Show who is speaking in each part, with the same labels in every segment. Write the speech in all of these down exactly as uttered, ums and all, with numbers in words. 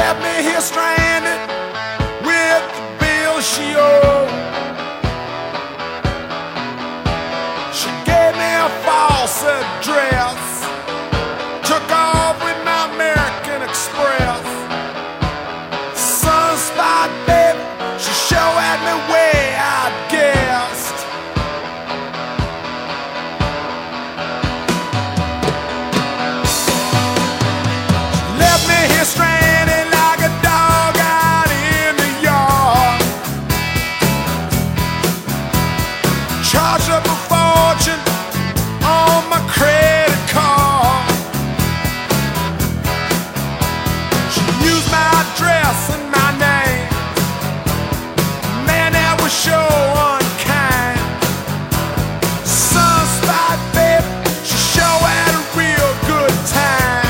Speaker 1: left me here stranded with the bill she owed. She gave me a false address, took off with my American Express. Sunspot baby, she sure had me way I'd guessed. She left me here stranded like a dog out in the yard. Charged up a fortune on my credit card. She used my address and my name. Man, that was sure unkind. Sunspot baby, she sure had a real good time.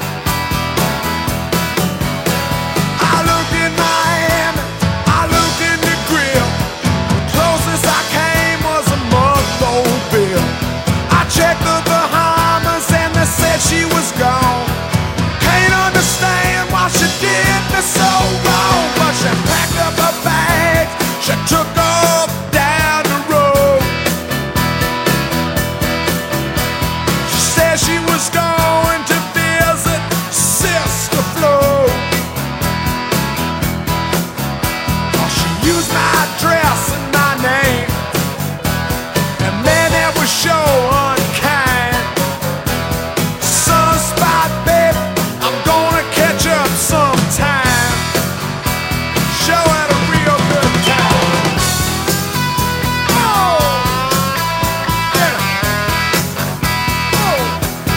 Speaker 1: I looked in Miami, I looked in the grill. The closest I came was a month-old bill. I checked the Bahamas and they said she was gone. Can't understand why she did me so wrong, but she packed up her bags, she took off down the road. She said she was going to visit Sister Flo. Oh, she used my address and my name, and man, that was sure unkind. Sunspot baby, I'm gonna catch up sometime. Show had a real good time. Oh, yeah. Oh.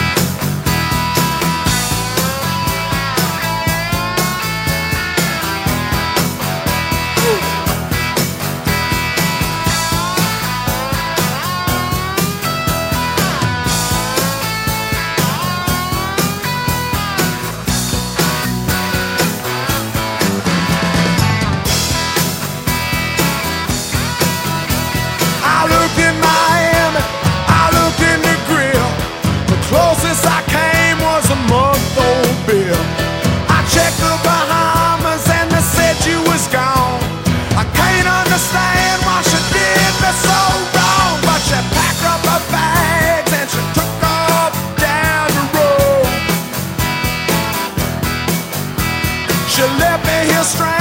Speaker 1: I looked in Miami, I looked in the grill. The closest I came was a month-old bill. I checked the Bahamas and they said you was gone. I can't understand why she did me so wrong, but she packed up her bags and she took off down the road. She left me here stranded